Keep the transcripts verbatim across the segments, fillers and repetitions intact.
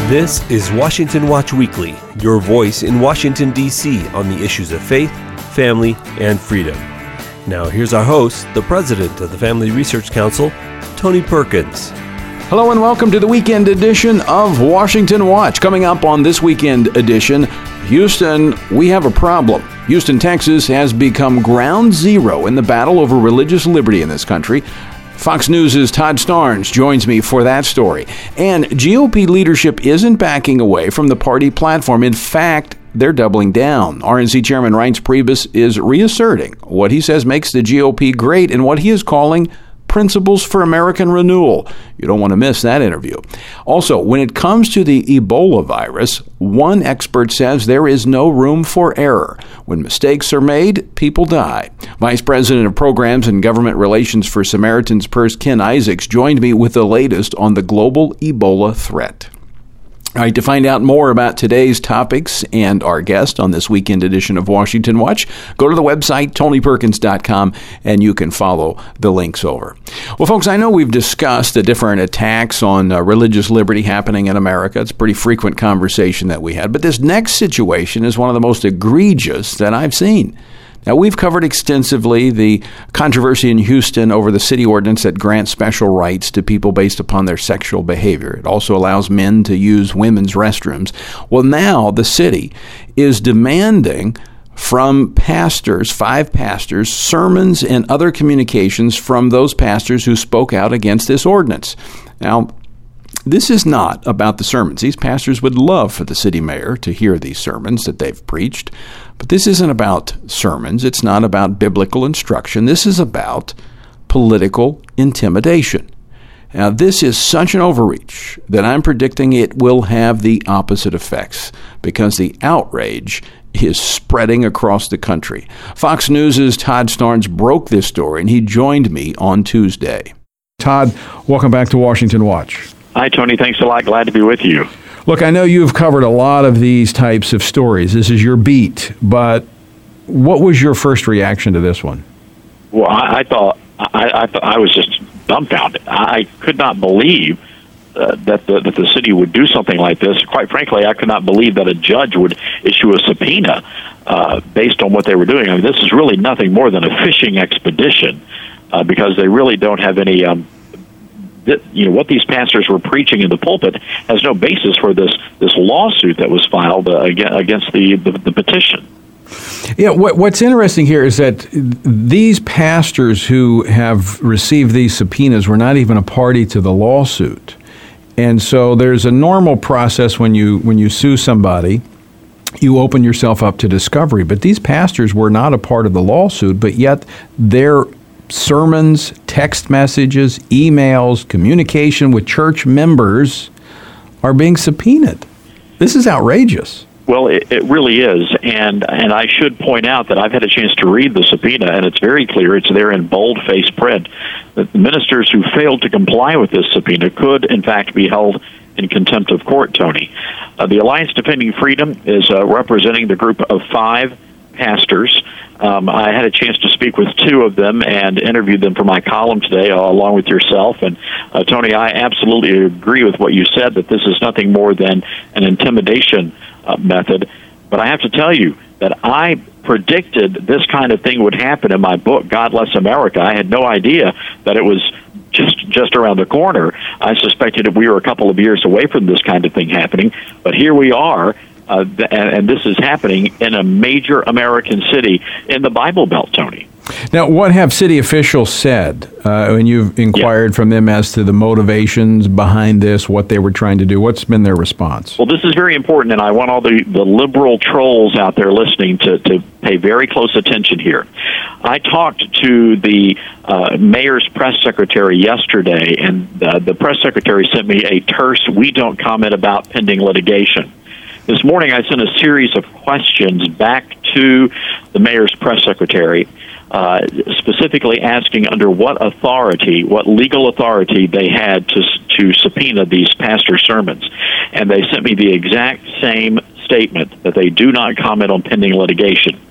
This is Washington Watch Weekly, your voice in Washington, D C on the issues of faith, family, and freedom. Now here's our host, the president of the Family Research Council, Tony Perkins. Hello and welcome to the weekend edition of Washington Watch. Coming up on this weekend edition, Houston, we have a problem. Houston, Texas has become ground zero in the battle over religious liberty in this country. Fox News' Todd Starnes joins me for that story. And G O P leadership isn't backing away from the party platform. In fact, they're doubling down. R N C Chairman Reince Priebus is reasserting what he says makes the G O P great and what he is calling Principles for American Renewal. You don't want to miss that interview. Also, when it comes to the Ebola virus, one expert says there is no room for error. When mistakes are made, people die. Vice President of Programs and Government Relations for Samaritan's Purse, Ken Isaacs, joined me with the latest on the global Ebola threat. All right, to find out more about today's topics and our guest on this weekend edition of Washington Watch, go to the website, tony perkins dot com, and you can follow the links over. Well, folks, I know we've discussed the different attacks on uh, religious liberty happening in America. It's a pretty frequent conversation that we had. But this next situation is one of the most egregious that I've seen. Now, we've covered extensively the controversy in Houston over the city ordinance that grants special rights to people based upon their sexual behavior. It also allows men to use women's restrooms. Well, now the city is demanding from pastors, five pastors, sermons and other communications from those pastors who spoke out against this ordinance. Now, this is not about the sermons. These pastors would love for the city mayor to hear these sermons that they've preached. But this isn't about sermons. It's not about biblical instruction. This is about political intimidation. Now, this is such an overreach that I'm predicting it will have the opposite effects because the outrage is spreading across the country. Fox News' Todd Starnes broke this story, and he joined me on Tuesday. Todd, welcome back to Washington Watch. Hi, Tony. Thanks a lot. Glad to be with you. Look, I know you've covered a lot of these types of stories. This is your beat, but what was your first reaction to this one? Well, I, I thought I, I thought I was just dumbfounded. I could not believe uh, that the that the city would do something like this. Quite frankly, I could not believe that a judge would issue a subpoena uh, based on what they were doing. I mean, this is really nothing more than a fishing expedition uh, because they really don't have any. Um, That, you know, what these pastors were preaching in the pulpit has no basis for this this lawsuit that was filed uh, against the, the, the petition. Yeah, what, what's interesting here is that these pastors who have received these subpoenas were not even a party to the lawsuit. And so there's a normal process when you when you sue somebody, you open yourself up to discovery. But these pastors were not a part of the lawsuit, but yet they're sermons, text messages, emails, communication with church members are being subpoenaed. This is outrageous. Well, it, it really is, and and I should point out that I've had a chance to read the subpoena, and it's very clear. It's there in bold-faced print that the ministers who failed to comply with this subpoena could, in fact, be held in contempt of court, Tony. Uh, the Alliance Defending Freedom is uh, representing the group of five pastors. Um, I had a chance to speak with two of them and interviewed them for my column today, uh, along with yourself. And, uh, Tony, I absolutely agree with what you said, that this is nothing more than an intimidation uh, method. But I have to tell you that I predicted this kind of thing would happen in my book, God Bless America. I had no idea that it was just just around the corner. I suspected that we were a couple of years away from this kind of thing happening. But here we are. Uh, th- and, and this is happening in a major American city in the Bible Belt, Tony. Now, what have city officials said uh, when you've inquired yeah. from them as to the motivations behind this, what they were trying to do? What's been their response? Well, this is very important, and I want all the, the liberal trolls out there listening to, to pay very close attention here. I talked to the uh, mayor's press secretary yesterday, and uh, the press secretary sent me a terse, "we don't comment about pending litigation." This morning, I sent a series of questions back to the mayor's press secretary, uh, specifically asking under what authority, what legal authority they had to to subpoena these pastor sermons. And they sent me the exact same statement, that they do not comment on pending litigation.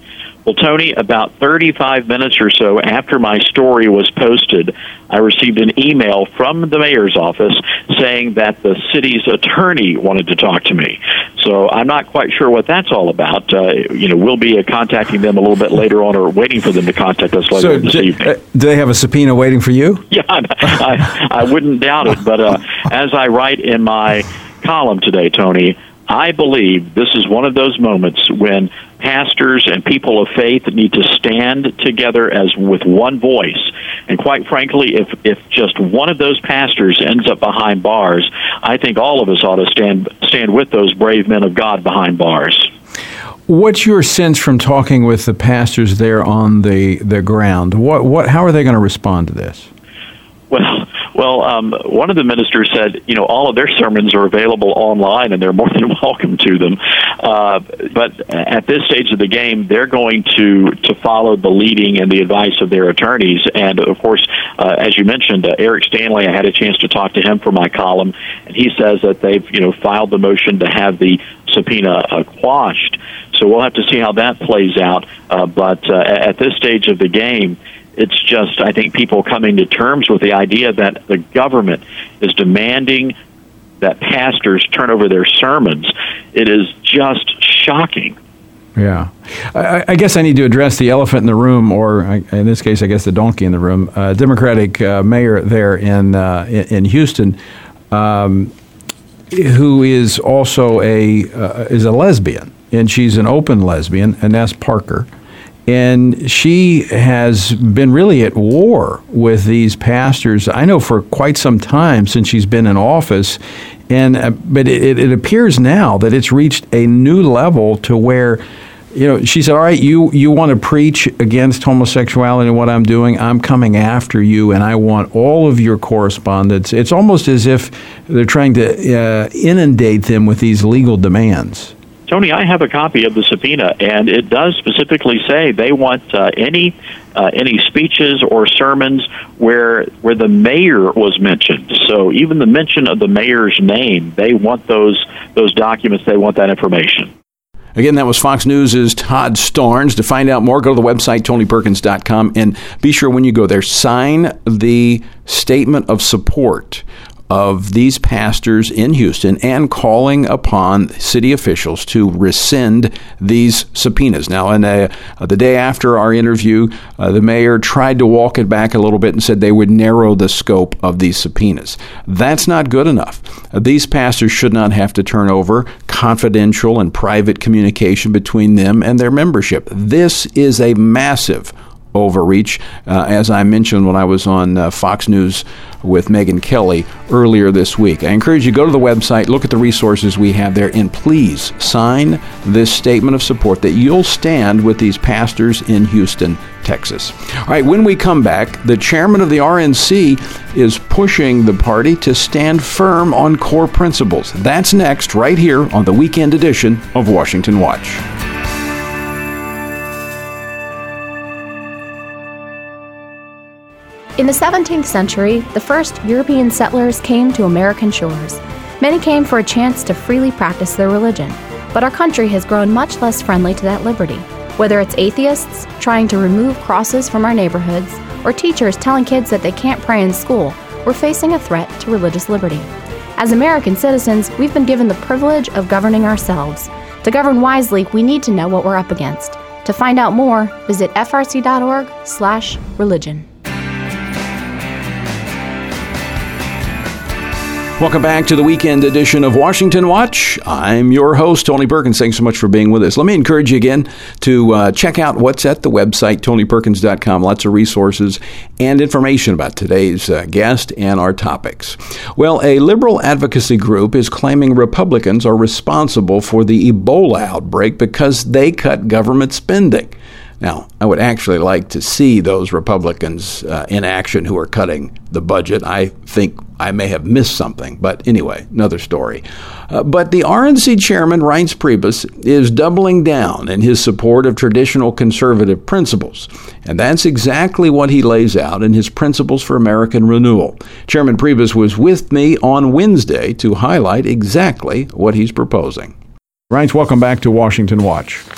Well, Tony, about thirty-five minutes or so after my story was posted, I received an email from the mayor's office saying that the city's attorney wanted to talk to me. So I'm not quite sure what that's all about. Uh, you know, we'll be uh, contacting them a little bit later on, or waiting for them to contact us later so this d- evening. Uh, do they have a subpoena waiting for you? Yeah, I, I wouldn't doubt it. But uh, as I write in my column today, Tony, I believe this is one of those moments when pastors and people of faith need to stand together as with one voice. And quite frankly, if if just one of those pastors ends up behind bars, I think all of us ought to stand stand with those brave men of God behind bars. What's your sense from talking with the pastors there on the, the ground? What what how are they going to respond to this? Well, well, um, one of the ministers said, you know, all of their sermons are available online, and they're more than welcome to them. Uh, but at this stage of the game, they're going to, to follow the leading and the advice of their attorneys. And, of course, uh, as you mentioned, uh, Eric Stanley, I had a chance to talk to him for my column, and he says that they've, you know, filed the motion to have the subpoena uh, quashed. So we'll have to see how that plays out. Uh, but uh, at this stage of the game, it's just, I think, people coming to terms with the idea that the government is demanding that pastors turn over their sermons. It is just shocking. Yeah. I, I guess I need to address the elephant in the room, or in this case, I guess the donkey in the room. Uh, Democratic uh, mayor there in, uh, in Houston, um, who is also a uh, is a lesbian, and she's an open lesbian, Inez Parker. And she has been really at war with these pastors, I know, for quite some time since she's been in office. And uh, but it, it appears now that it's reached a new level to where, you know, she said, all right, you, you want to preach against homosexuality and what I'm doing, I'm coming after you, and I want all of your correspondence. It's almost as if they're trying to uh, inundate them with these legal demands. Tony, I have a copy of the subpoena, and it does specifically say they want uh, any uh, any speeches or sermons where where the mayor was mentioned. So even the mention of the mayor's name, they want those those documents. They want that information. Again, that was Fox News' Todd Starnes. To find out more, go to the website, tony perkins dot com, and be sure when you go there, sign the statement of support of these pastors in Houston and calling upon city officials to rescind these subpoenas. Now, in a, uh, the day after our interview, uh, the mayor tried to walk it back a little bit and said they would narrow the scope of these subpoenas. That's not good enough. Uh, these pastors should not have to turn over confidential and private communication between them and their membership. This is a massive overreach, uh, as I mentioned when I was on uh, Fox News with Megyn Kelly earlier this week. I encourage you to go to the website, look at the resources we have there, and please sign this statement of support that you'll stand with these pastors in Houston, Texas. All right, when we come back, the chairman of the R N C is pushing the party to stand firm on core principles. That's next, right here on the weekend edition of Washington Watch. In the seventeenth century, the first European settlers came to American shores. Many came for a chance to freely practice their religion, but our country has grown much less friendly to that liberty. Whether it's atheists trying to remove crosses from our neighborhoods, or teachers telling kids that they can't pray in school, we're facing a threat to religious liberty. As American citizens, we've been given the privilege of governing ourselves. To govern wisely, we need to know what we're up against. To find out more, visit f r c dot org slash religion. Welcome back to the weekend edition of Washington Watch. I'm your host, Tony Perkins. Thanks so much for being with us. Let me encourage you again to uh, check out what's at the website, tony perkins dot com. Lots of resources and information about today's uh, guest and our topics. Well, a liberal advocacy group is claiming Republicans are responsible for the Ebola outbreak because they cut government spending. Now, I would actually like to see those Republicans uh, in action who are cutting the budget. I think I may have missed something, but anyway, another story. Uh, but the R N C chairman, Reince Priebus, is doubling down in his support of traditional conservative principles. And that's exactly what he lays out in his Principles for American Renewal. Chairman Priebus was with me on Wednesday to highlight exactly what he's proposing. Reince, welcome back to Washington Watch.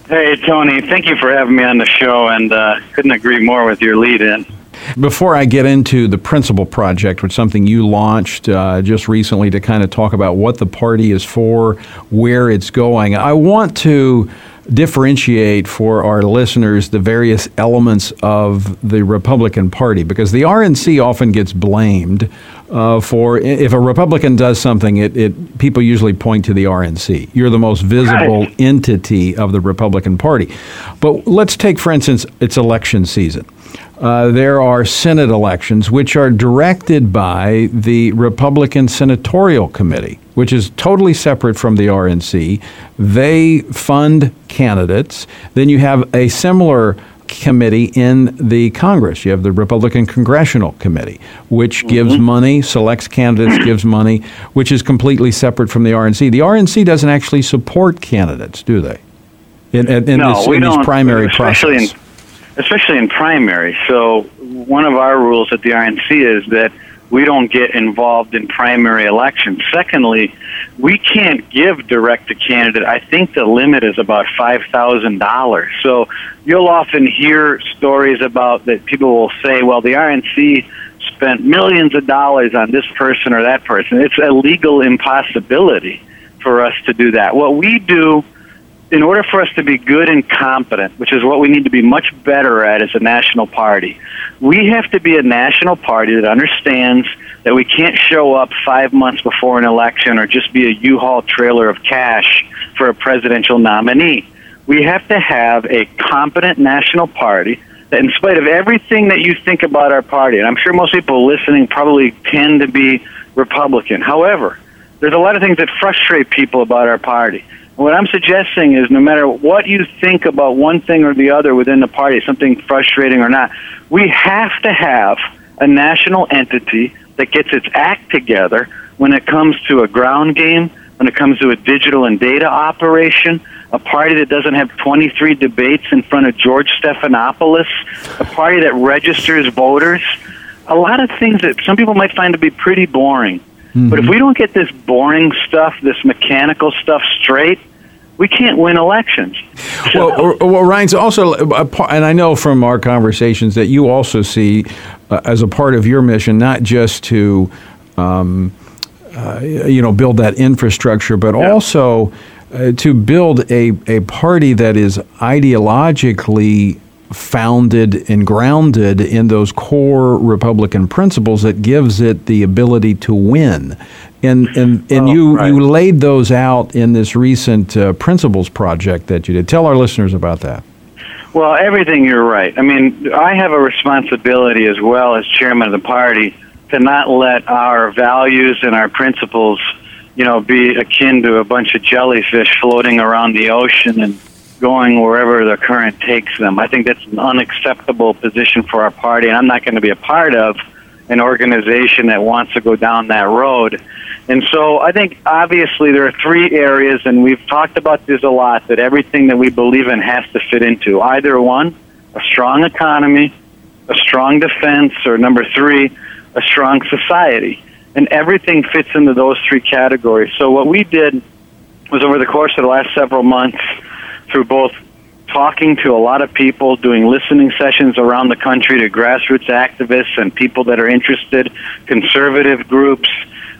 Hey, Tony, thank you for having me on the show, and uh, couldn't agree more with your lead-in. Before I get into the Principle Project, which is something you launched uh, just recently to kind of talk about what the party is for, where it's going, I want to differentiate for our listeners the various elements of the Republican Party, because the R N C often gets blamed uh, for, if a Republican does something, it, it people usually point to the R N C. You're the most visible right. entity of the Republican Party. But let's take, for instance, it's election season. Uh, there are Senate elections which are directed by the Republican Senatorial Committee, which is totally separate from the R N C. They fund candidates. Then you have a similar committee in the Congress. You have the Republican Congressional Committee, which mm-hmm. gives money, selects candidates, gives money, which is completely separate from the R N C. The R N C doesn't actually support candidates, do they? In, in, in no, this, we in don't, this primary especially process. In, especially in primary. So one of our rules at the R N C is that we don't get involved in primary elections. Secondly, we can't give direct to candidate. I think the limit is about five thousand dollars. So you'll often hear stories about that people will say, well, the R N C spent millions of dollars on this person or that person. It's a legal impossibility for us to do that. What we do, in order for us to be good and competent, which is what we need to be much better at as a national party, we have to be a national party that understands that we can't show up five months before an election or just be a U-Haul trailer of cash for a presidential nominee. We have to have a competent national party that, in spite of everything that you think about our party, and I'm sure most people listening probably tend to be Republican. However, there's a lot of things that frustrate people about our party. What I'm suggesting is no matter what you think about one thing or the other within the party, something frustrating or not, we have to have a national entity that gets its act together when it comes to a ground game, when it comes to a digital and data operation, a party that doesn't have twenty-three debates in front of George Stephanopoulos, a party that registers voters, a lot of things that some people might find to be pretty boring. Mm-hmm. But if we don't get this boring stuff, this mechanical stuff straight, we can't win elections. So, well, well, Ryan's also, and I know from our conversations that you also see uh, as a part of your mission, not just to, um, uh, you know, build that infrastructure, but yeah. also uh, to build a, a party that is ideologically founded and grounded in those core Republican principles that gives it the ability to win. And and, and oh, you, right. you laid those out in this recent uh, Principles Project that you did. Tell our listeners about that. Well, everything, you're right. I mean, I have a responsibility as well as chairman of the party to not let our values and our principles, you know, be akin to a bunch of jellyfish floating around the ocean and going wherever the current takes them. I think that's an unacceptable position for our party, and I'm not going to be a part of an organization that wants to go down that road. And so I think obviously there are three areas, and we've talked about this a lot, that everything that we believe in has to fit into. Either one, a strong economy, a strong defense, or number three, a strong society. And everything fits into those three categories. So what we did was over the course of the last several months, through both talking to a lot of people, doing listening sessions around the country to grassroots activists and people that are interested, conservative groups,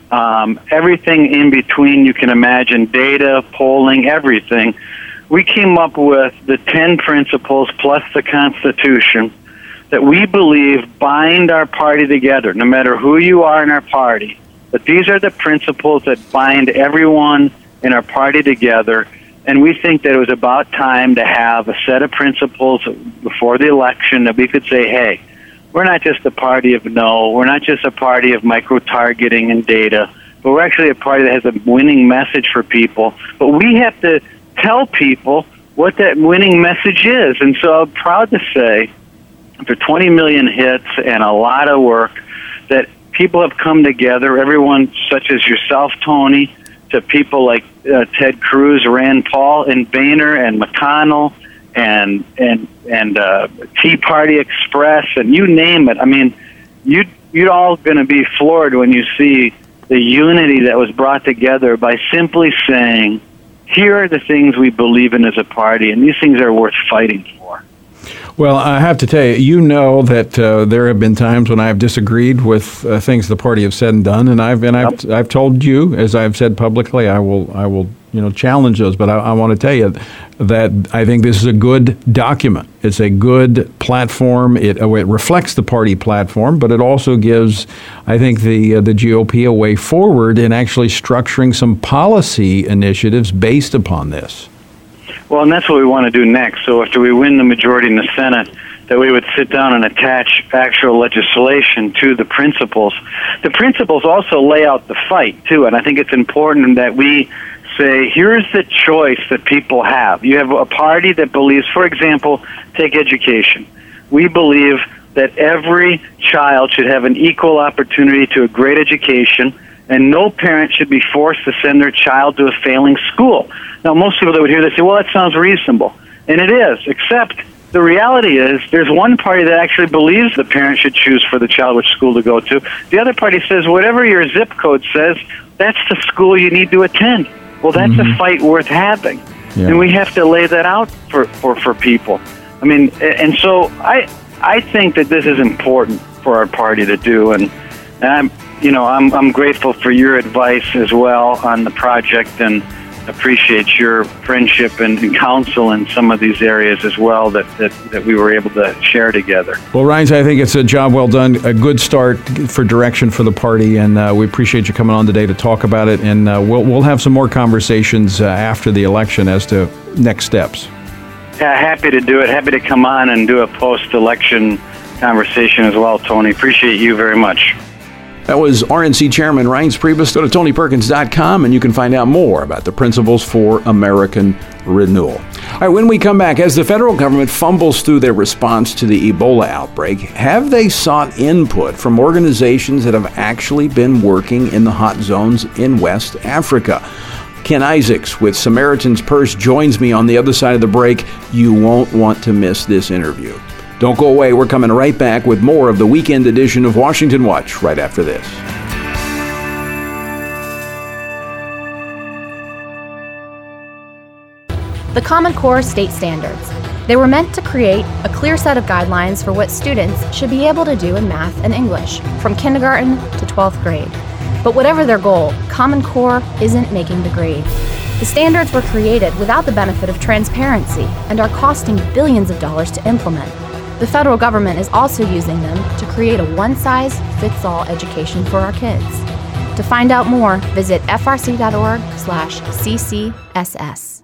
um, everything in between you can imagine, data, polling, everything. We came up with the ten principles plus the Constitution that we believe bind our party together, no matter who you are in our party. But these are the principles that bind everyone in our party together. And we think that it was about time to have a set of principles before the election that we could say, hey, we're not just a party of no, we're not just a party of micro-targeting and data, but we're actually a party that has a winning message for people. But we have to tell people what that winning message is. And so I'm proud to say, after twenty million hits and a lot of work, that people have come together, everyone such as yourself, Tony, to people like uh, Ted Cruz, Rand Paul, and Boehner, and McConnell, and and and uh, Tea Party Express, and you name it. I mean, you you're all going to be floored when you see the unity that was brought together by simply saying, here are the things we believe in as a party, and these things are worth fighting for. Well, I have to tell you, you know that uh, there have been times when I have disagreed with uh, things the party have said and done, and I've and I've, I've told you, as I've said publicly, I will I will you know challenge those. But I, I want to tell you that I think this is a good document. It's a good platform. It oh, it reflects the party platform, but it also gives, I think, the uh, the G O P a way forward in actually structuring some policy initiatives based upon this. Well, and that's what we want to do next. So after we win the majority in the Senate, that we would sit down and attach actual legislation to the principles. The principles also lay out the fight, too, and I think it's important that we say, here's the choice that people have. You have a party that believes, for example, take education. We believe that every child should have an equal opportunity to a great education, and no parent should be forced to send their child to a failing school. Now, most people that would hear this say, well, that sounds reasonable. And it is, except the reality is there's one party that actually believes the parent should choose for the child which school to go to. The other party says, whatever your zip code says, that's the school you need to attend. Well, that's mm-hmm. a fight worth having. Yeah. And we have to lay that out for, for, for people. I mean, and so I I think that this is important for our party to do. And, and I'm, you know, I'm I'm grateful for your advice as well on the project, and appreciate your friendship and, and counsel in some of these areas as well that, that, that we were able to share together. Well, Reince, I think it's a job well done, a good start for direction for the party, and uh, we appreciate you coming on today to talk about it, and uh, we'll we'll have some more conversations uh, after the election as to next steps. Yeah, happy to do it. Happy to come on and do a post-election conversation as well, Tony. Appreciate you very much. That was R N C Chairman Reince Priebus. Go to tony perkins dot com and you can find out more about the Principles for American Renewal. All right, when we come back, as the federal government fumbles through their response to the Ebola outbreak, have they sought input from organizations that have actually been working in the hot zones in West Africa? Ken Isaacs with Samaritan's Purse joins me on the other side of the break. You won't want to miss this interview. Don't go away. We're coming right back with more of the weekend edition of Washington Watch right after this. The Common Core State Standards. They were meant to create a clear set of guidelines for what students should be able to do in math and English, from kindergarten to twelfth grade. But whatever their goal, Common Core isn't making the grade. The standards were created without the benefit of transparency and are costing billions of dollars to implement. The federal government is also using them to create a one-size-fits-all education for our kids. To find out more, visit f r c dot org slash c c s s.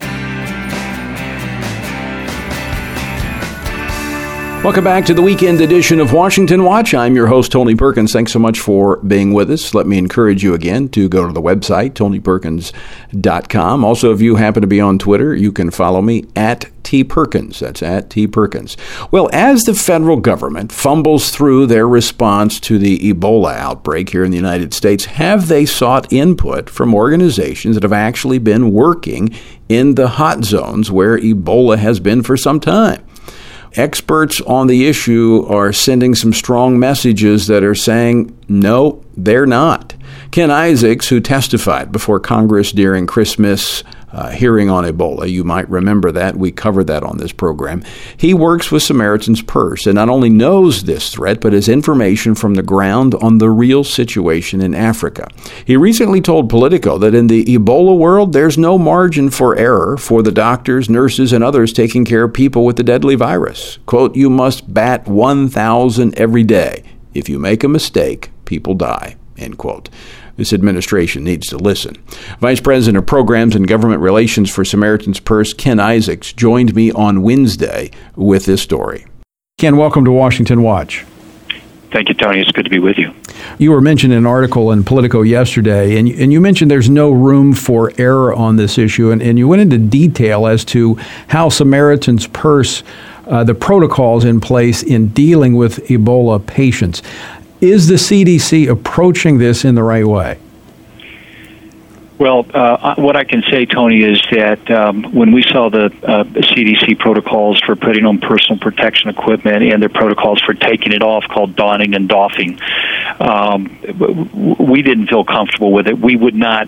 Welcome back to the weekend edition of Washington Watch. I'm your host, Tony Perkins. Thanks so much for being with us. Let me encourage you again to go to the website, tony perkins dot com. Also, if you happen to be on Twitter, you can follow me at T Perkins. That's at T Perkins. Well, as the federal government fumbles through their response to the Ebola outbreak here in the United States, have they sought input from organizations that have actually been working in the hot zones where Ebola has been for some time? Experts on the issue are sending some strong messages that are saying, no, they're not. Ken Isaacs, who testified before Congress during Christmas uh, hearing on Ebola, you might remember that. We covered that on this program. He works with Samaritan's Purse and not only knows this threat, but has information from the ground on the real situation in Africa. He recently told Politico that in the Ebola world, there's no margin for error for the doctors, nurses, and others taking care of people with the deadly virus. Quote, you must bat one thousand every day. If you make a mistake, people die. End quote. This administration needs to listen. Vice President of Programs and Government Relations for Samaritan's Purse, Ken Isaacs, joined me on Wednesday with this story. Ken, welcome to Washington Watch. Thank you, Tony. It's good to be with you. You were mentioned in an article in Politico yesterday, and, and you mentioned there's no room for error on this issue, and, and you went into detail as to how Samaritan's Purse, uh, the protocols in place in dealing with Ebola patients. Is the C D C approaching this in the right way? Well, uh, what I can say, Tony, is that um, when we saw the uh, C D C protocols for putting on personal protection equipment and their protocols for taking it off, called donning and doffing, um, we didn't feel comfortable with it. We would not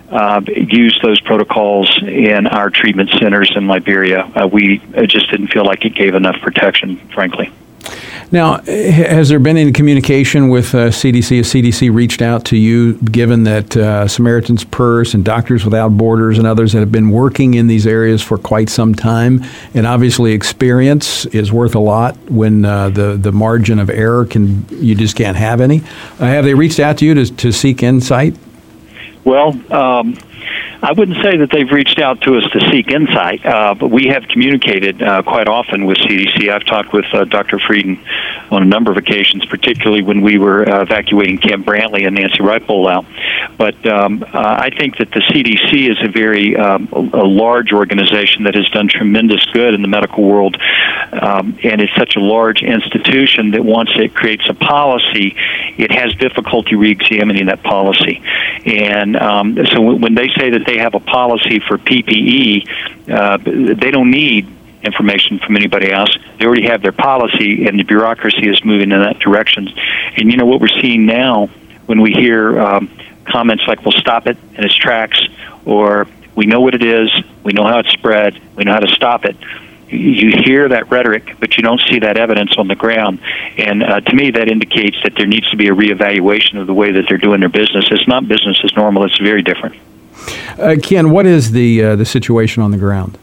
uh, use those protocols in our treatment centers in Liberia. Uh, we just didn't feel like it gave enough protection, frankly. Now, has there been any communication with uh, C D C? Has C D C reached out to you, given that uh, Samaritan's Purse and Doctors Without Borders and others that have been working in these areas for quite some time, and obviously experience is worth a lot when uh, the, the margin of error can you just can't have any. Uh, have they reached out to you to, to seek insight? Well, um, I wouldn't say that they've reached out to us to seek insight, uh, but we have communicated uh, quite often with C D C. I've talked with uh, Doctor Frieden on a number of occasions, particularly when we were uh, evacuating Camp Brantley and Nancy Wright rollout. But um, uh, I think that the C D C is a very um, a large organization that has done tremendous good in the medical world, um, and it's such a large institution that once it creates a policy, it has difficulty re-examining that policy. And um, so when they say that they have a policy for P P E, uh, they don't need information from anybody else. They already have their policy, and the bureaucracy is moving in that direction. And you know what we're seeing now when we hear um, comments like, "We'll stop it in its tracks," or "We know what it is, we know how it's spread, we know how to stop it." You hear that rhetoric, but you don't see that evidence on the ground. And uh, to me, that indicates that there needs to be a reevaluation of the way that they're doing their business. It's not business as normal. It's very different. Uh, Ken, what is the uh, the situation on the ground?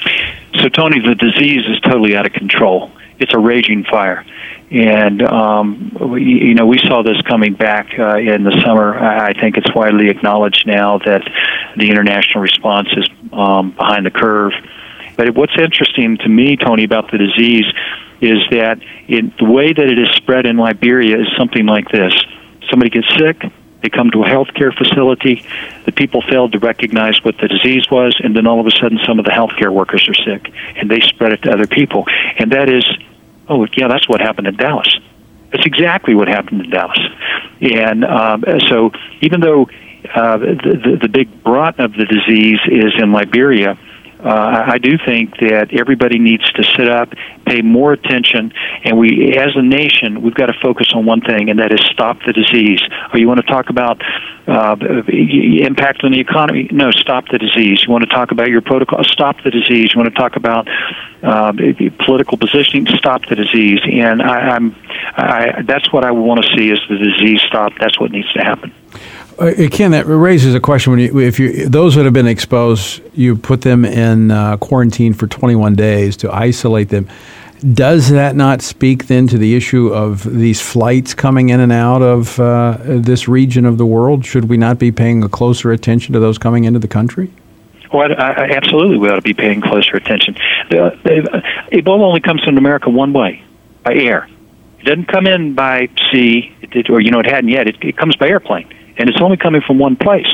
So, Tony, the disease is totally out of control. It's a raging fire. And, um, we, you know, we saw this coming back uh, in the summer. I think it's widely acknowledged now that the international response is um, behind the curve. But what's interesting to me, Tony, about the disease is that it, the way that it is spread in Liberia is something like this. Somebody gets sick, they come to a healthcare facility, the people failed to recognize what the disease was, and then all of a sudden some of the healthcare workers are sick, and they spread it to other people. And that is, oh, yeah, that's what happened in Dallas. That's exactly what happened in Dallas. And um, so even though uh, the, the, the big brunt of the disease is in Liberia, Uh, I do think that everybody needs to sit up, pay more attention, and we, as a nation, we've got to focus on one thing, and that is stop the disease. Or you want to talk about uh, impact on the economy? No, stop the disease. You want to talk about your protocol? Stop the disease. You want to talk about uh, political positioning? Stop the disease. And I, I'm, I, that's what I want to see is the disease stop. That's what needs to happen. Uh, Ken, that raises a question. When you, if you, those that have been exposed, you put them in uh, quarantine for twenty-one days to isolate them. Does that not speak then to the issue of these flights coming in and out of uh, this region of the world? Should we not be paying a closer attention to those coming into the country? Well, I, I, absolutely, we ought to be paying closer attention. The, the, Ebola only comes into America one way, by air. It doesn't come in by sea, it did, or you know, it hadn't yet. It, it comes by airplane. And it's only coming from one place.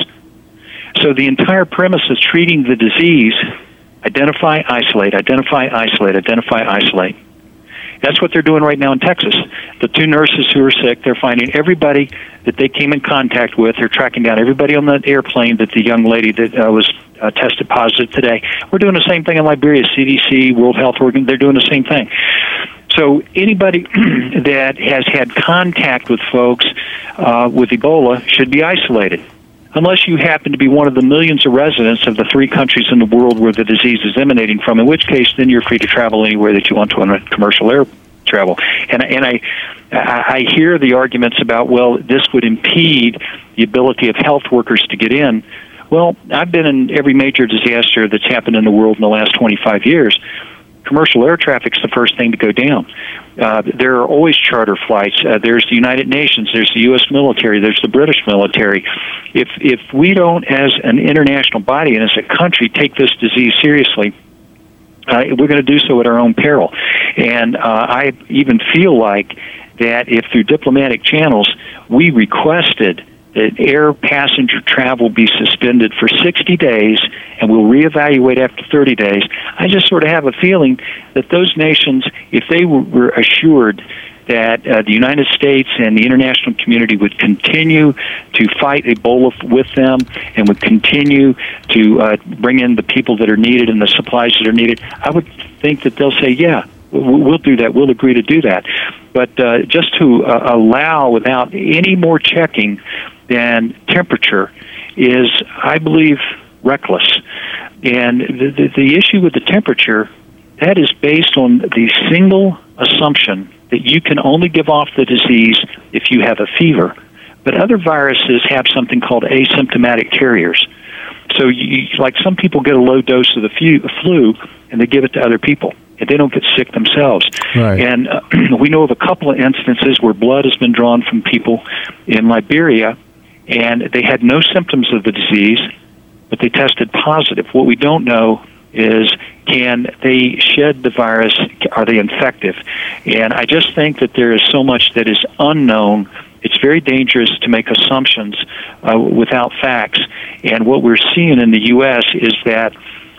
So the entire premise is treating the disease, identify, isolate, identify, isolate, identify, isolate. That's what they're doing right now in Texas. The two nurses who are sick, they're finding everybody that they came in contact with. They're tracking down everybody on the airplane that the young lady that uh, was uh, tested positive today. We're doing the same thing in Liberia. C D C, World Health Organization, they're doing the same thing. So anybody that has had contact with folks uh, with Ebola should be isolated, unless you happen to be one of the millions of residents of the three countries in the world where the disease is emanating from, in which case then you're free to travel anywhere that you want to on a commercial air travel. And, and I, I hear the arguments about, well, this would impede the ability of health workers to get in. Well, I've been in every major disaster that's happened in the world in the last twenty-five years. Commercial air traffic's the first thing to go down. Uh, there are always charter flights. Uh, there's the United Nations. There's the U S military. There's the British military. If if we don't, as an international body and as a country, take this disease seriously, uh, we're going to do so at our own peril. And uh, I even feel like that if through diplomatic channels we requested that air passenger travel be suspended for sixty days, and we'll reevaluate after thirty days. I just sort of have a feeling that those nations, if they were assured that uh, the United States and the international community would continue to fight Ebola with them and would continue to uh, bring in the people that are needed and the supplies that are needed, I would think that they'll say, yeah, we'll do that. We'll agree to do that. But uh, just to uh, allow, without any more checking than temperature, is, I believe, reckless. And the, the, the issue with the temperature, that is based on the single assumption that you can only give off the disease if you have a fever. But other viruses have something called asymptomatic carriers. So, you, like some people get a low dose of the flu, and they give it to other people, and they don't get sick themselves. Right. And uh, we know of a couple of instances where blood has been drawn from people in Liberia, and they had no symptoms of the disease, but they tested positive. What we don't know is, can they shed the virus? Are they infective? And I just think that there is so much that is unknown. It's very dangerous to make assumptions uh, without facts. And what we're seeing in the U S is that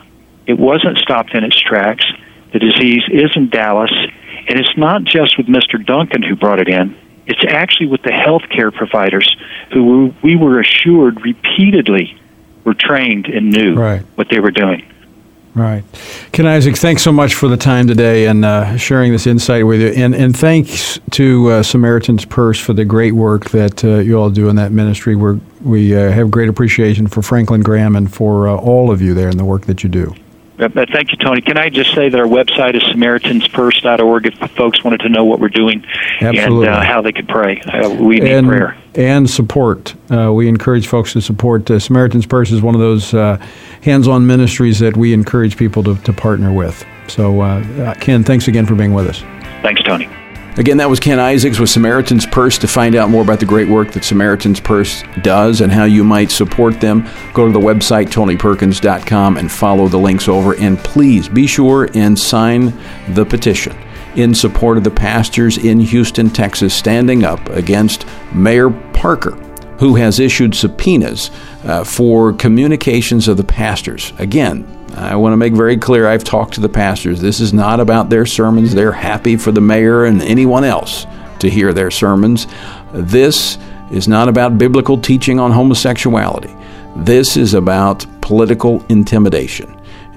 it wasn't stopped in its tracks. The disease is in Dallas. And it's not just with Mister Duncan who brought it in. It's actually with the healthcare providers who we were assured repeatedly were trained and knew right. what they were doing. Right. Ken Isaac, thanks so much for the time today and uh, sharing this insight with you. And, and thanks to uh, Samaritan's Purse for the great work that uh, you all do in that ministry. We're, we uh, have great appreciation for Franklin Graham and for uh, all of you there in the work that you do. Uh, thank you, Tony. Can I just say that our website is Samaritans Purse dot org if folks wanted to know what we're doing Absolutely. and uh, how they could pray. Uh, we need and, prayer. And support. Uh, we encourage folks to support. Uh, Samaritan's Purse is one of those uh, hands-on ministries that we encourage people to, to partner with. So, uh, Ken, thanks again for being with us. Thanks, Tony. Again, that was Ken Isaacs with Samaritan's Purse. To find out more about the great work that Samaritan's Purse does and how you might support them, go to the website, tony perkins dot com, and follow the links over. And please be sure and sign the petition in support of the pastors in Houston, Texas, standing up against Mayor Parker, who has issued subpoenas uh, for communications of the pastors. Again, I want to make very clear, I've talked to the pastors. This is not about their sermons. They're happy for the mayor and anyone else to hear their sermons. This is not about biblical teaching on homosexuality. This is about political intimidation.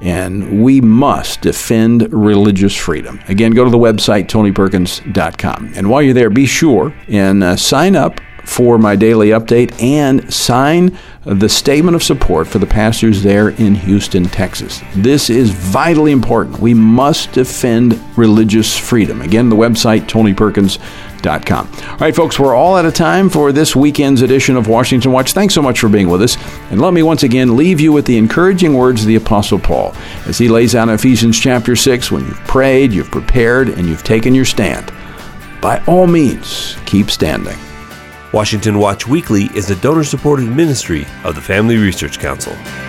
And we must defend religious freedom. Again, go to the website, tony perkins dot com. And while you're there, be sure and uh, sign up for my daily update and sign the statement of support for the pastors there in Houston, Texas. This is vitally important. We must defend religious freedom. Again, the website, tony perkins dot com. All right, folks, we're all out of time for this weekend's edition of Washington Watch. Thanks so much for being with us. And let me once again leave you with the encouraging words of the Apostle Paul as he lays out in Ephesians chapter six, when you've prayed, you've prepared, and you've taken your stand, by all means, keep standing. Washington Watch Weekly is a donor-supported ministry of the Family Research Council.